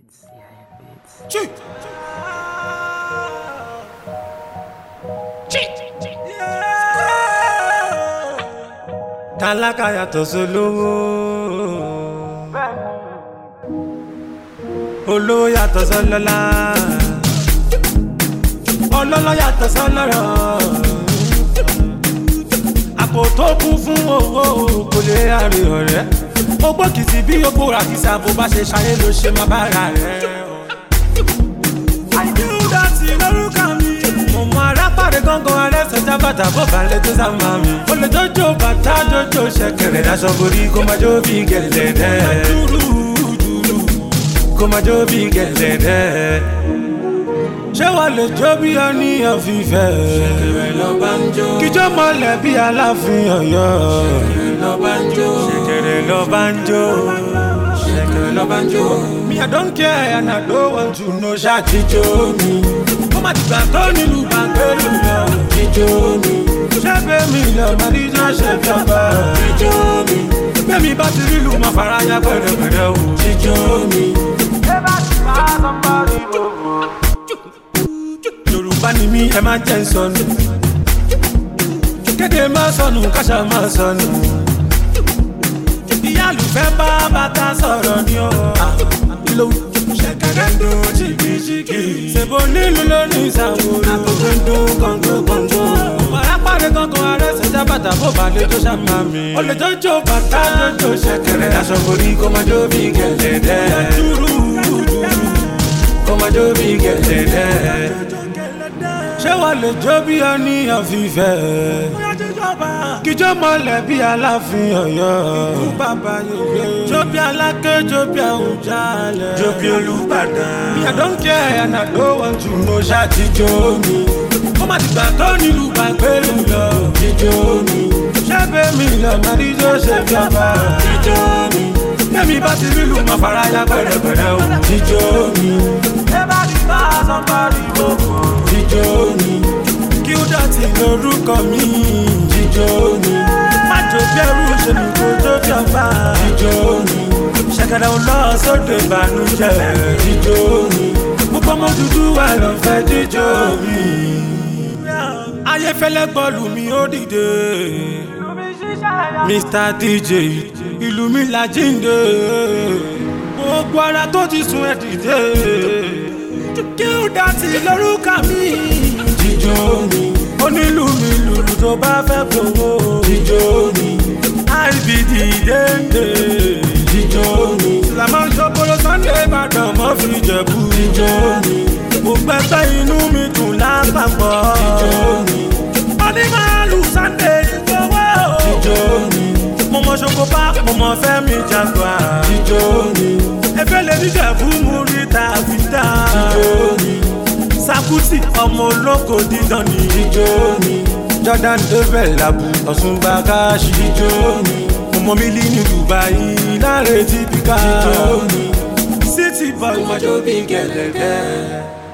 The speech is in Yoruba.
beats. Yeah, beats. Cheat. Tálákà yàtọ̀ sólówó, olówó yàtọ̀ sọ́lọ́lá, ọlọ́lá yàtọ̀ sọ́lọ́rọ̀. Àpò tó kún fún owó kò lè ráre ọ̀rẹ́. Ó gbókìtì bí yóò kóra kìsà bó bá ṣe ṣayé ló ṣe máa bára rẹ̀. Àìdúdàtì lórúkà mi. Mo mọ arápàdé gángan arẹ́sẹ̀ jábàtà bó balẹ̀ tó sá máa mi. Ó lè jójó bàtà jójó ṣẹ̀kẹ̀rẹ̀ dáṣọ borí kó máa jó bí gẹ̀lẹ́dẹ́. Kó máa jó bí gẹ̀lẹ́dẹ́. Ṣé wàá lè jó bí ọníyàn fífẹ́? Ṣẹ̀kẹ̀rẹ̀ lọ bá ń jó. Kíjó mọ́lẹ̀ bí Aláàfin Ọ̀yọ́. Ṣẹ̀kẹ̀rẹ̀ lọ bá ń jó. Ṣẹ̀kẹ̀rẹ̀ lọ bá ń jó. Ṣẹ̀kẹ̀rẹ̀ lọ bá ń jó. Me I don't care and I don't want to know ṣá jíjó mi. Ó má ti gbà tó nílùú bàgbélú lọ. Jíjó mi. Ṣé bẹ́ẹ̀mi lọ máa díjọ́ ṣe bí ọba? Jíjó mi. Bẹ́ẹ̀mi bá ti rí lù máa fara ya pẹ̀rẹ̀pẹ̀rẹ̀ o. Jíjó mi. Ṣé bá ti bá somebody gbogbo? Yorùbá ni mí ẹ máa jẹ́ ń sọnù. Kéde máa sọnù káṣá máa sọnù. Ìyá àlùfẹ́ bá bàtà sọ̀rọ̀ ni ó. Ṣẹ̀kẹ̀rẹ̀ ń dún jìgìjìgì. Ṣèbó nílùú lónìí ìsàwòrán. Àkókò ń dún kọ̀ǹgó. Arápàdé kankan arẹ́sẹ̀ jábàtà bó balẹ̀ tó ṣàmà mi. Ó lè jọjọ bàtà jọjọ ṣẹ̀kẹ̀rẹ̀. Daṣọ borí kó máa jó bí gẹ̀lẹ́dẹ́. Kó máa jó bí gẹ̀lẹ́dẹ́. Ṣé wàá lè jó bí ọníyàn fífẹ́? Kíjó mọ́lẹ̀ bí Aláàfin Ọ̀yọ́. Jó bí Aláké, jó bí Àwùjalẹ̀. Jó bí Olúbàdàn. Me I don't care and I don't want to know ṣá jíjó mi. Ó má ti gbà tó nílùú bàgbélú lọ. Jíjó mi. Ṣé bẹ́ẹ̀mi lọ máa díjọ́ ṣe bí ọba? Jíjó mi. Bẹ́ẹ̀mi bá ti rí lù máa fara ya pẹ̀rẹ̀pẹ̀rẹ̀ o. Jíjó mi. Ṣé bá ti bá somebody gbogbo? Jíjó mi. Qdotty lórúkọ mi. Jíjó mi. Má jó bí ẹrú ṣe ní kó jó bí ọba. Jíjó mi. Ṣẹ̀kẹ̀rẹ̀ ò lọ sóde ìbànújẹ́. Jíjó mi. Púpọ̀ mọ́ dúdú wà lọ fẹ́ jíjó mi. Ayéfẹ́lẹ́ bọ́ọ̀lù mi ó dìde. Mr. DJ ìlú mi la jíǹde. Gbogbo ara tó ti sun ẹ̀ dìde. Qdotty lórúkọ mi. Jíjó mi. Onílù mi lùlù tó bá fẹ́ gbowó. Jíjó mi. IBD dénde. Jíjó mi. Làmọ́ ṣokòrò Sunday Ìbàdàn mọ́ fi Jẹ̀bú. Jíjó mi. Mo gbẹ́gbẹ́ inú mi dùn lápapọ̀. Jíjó mi. Onímọ̀ọ́lù Sunday ìgbowó. Jíjó mi. Mo mọ Ṣokòbá, mo mọ Fẹ́mi Jaguar. Jíjó mi. Efele ní Jẹ̀bú mú ríta fìdá. Jíjó mi. Sakuti ọmọ olóko dídán ni. Jíjó mi. Jordan Devil Labu Ọ̀ṣunba Káṣí. Jíjó mi. Ọmọ mi lì ní Dubai láre tí bí ká. Jíjó mi. City boy máa jó bí gẹ̀lẹ́dẹ́.